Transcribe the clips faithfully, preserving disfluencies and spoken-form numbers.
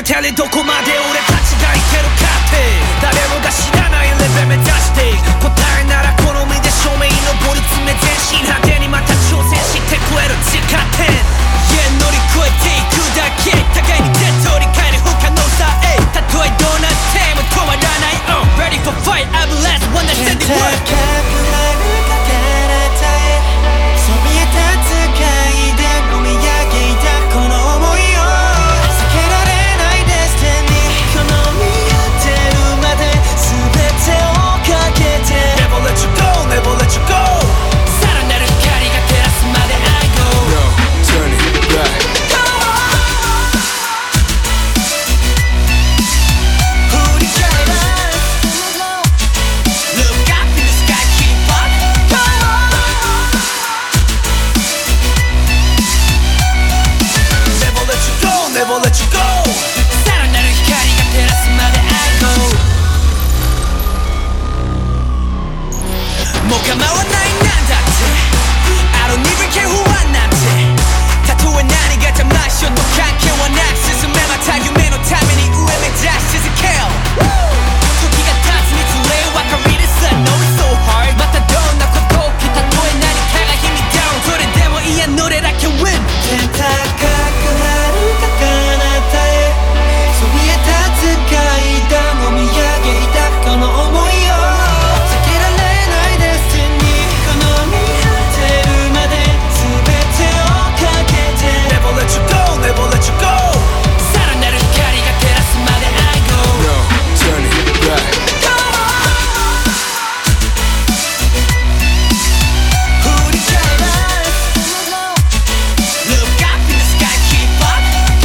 tell it どこまで俺たちがいけるかって誰もが知らないレベル目指して答えなら好みで正面に登り詰め全身派手にまた挑戦してくれる時間点 Yeah 乗り越えていくだけ互いに手取り変える不可能さえたとえどうなっても止まらない、uh, Ready for fight I'm the last one that said the word 高くなるかからたえそびえ立つ階段を見上げたこの想いを避けられないデスティニーこの見当てるまで全てをかけて Never let you go, never let you go さらなる光が照らすまで I go No turning back Never let you go さらなる光が照らすまで I go もう構わないなんだって I don't even care who I なんてたとえ何が邪魔しようと関係はなく進めまた夢のために上目指し続けよう時が経つにつれ分かりです I know it's so hard またどんなことをきたとえ何かが日々 down それでもいいや乗れだけ win 天高くなるか彼方へそびえ立つ階段を見上げたこの想いを避けられないデスティニーこの見果てるまで全てをかけて Never let you go, never let you go さらなる光が照らすまで I go No turning back 振り返らず Look up in the sky keep up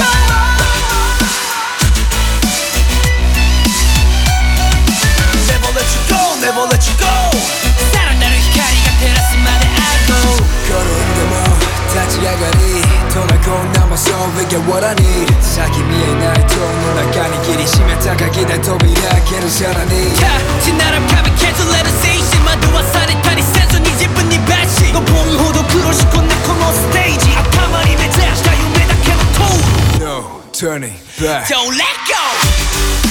Never let you go, never let you go さらなる光が照らすまで I go 転んでも立ち上がり止め込んだもそう We get what I need 先見えない塔の中に切り締めた鍵で扉開けるさらに立ち並ぶ壁削れる精神惑わされたりせずに自分にバッシごぼんほど苦し込んでこのステージ頭に目指した夢だけの通る No turning back Don't let go